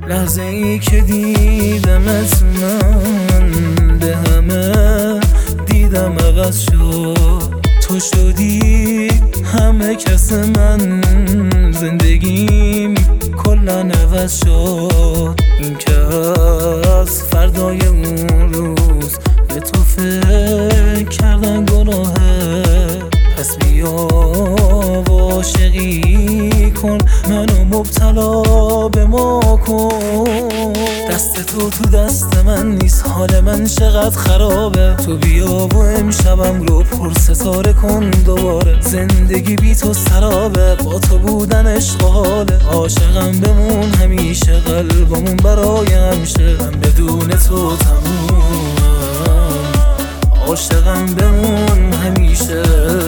لحظه ای که دیدمت من به همه دیدم عوض شد. تو شدی همه کس من، زندگیم کلا عوض شد. این که از فردای اون روز به تو فکر کردن گناهه، پس بیا و عاشقی کن منو مبتلا به ما کن. دست تو دست من نیست، حال من چقدر خرابه. تو بیا و امشبم رو پر ستاره کن دوباره. زندگی بی تو سرابه، با تو بودن عشق و حاله. عاشقم بمون همیشه، قلبمون برای همیشه. من بدون تو تمومم، عاشقم بمون همیشه.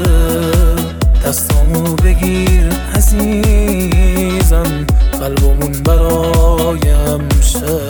دستامو بگیر عزیزم، قلبمون برای همیشه.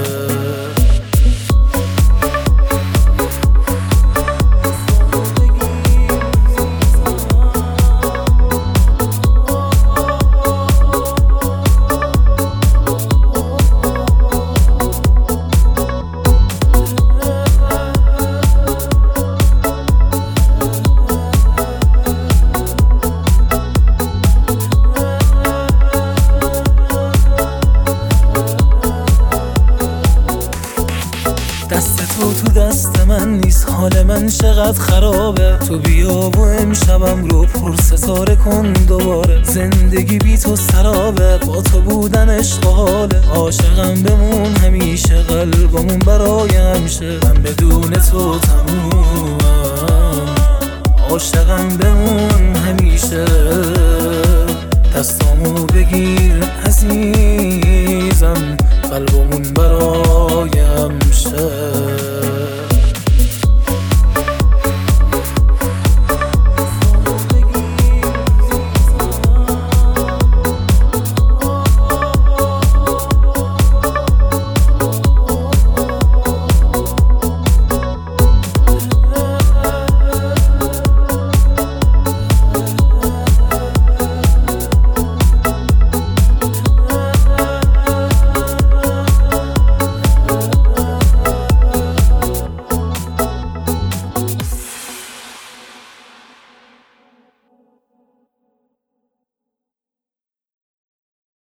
دست تو دست من نیست، حال من چقدر خرابه. تو بیا و امشبم رو پر ستاره کن دوباره. زندگی بی تو سرابه، با تو بودن عشق و حاله. عاشقم بمون همیشه، قلبمون برای همیشه. من بدون تو تمومم، عاشقم بمون همیشه. دستامو بگیر عزیزم، قلبمون برای همیشه.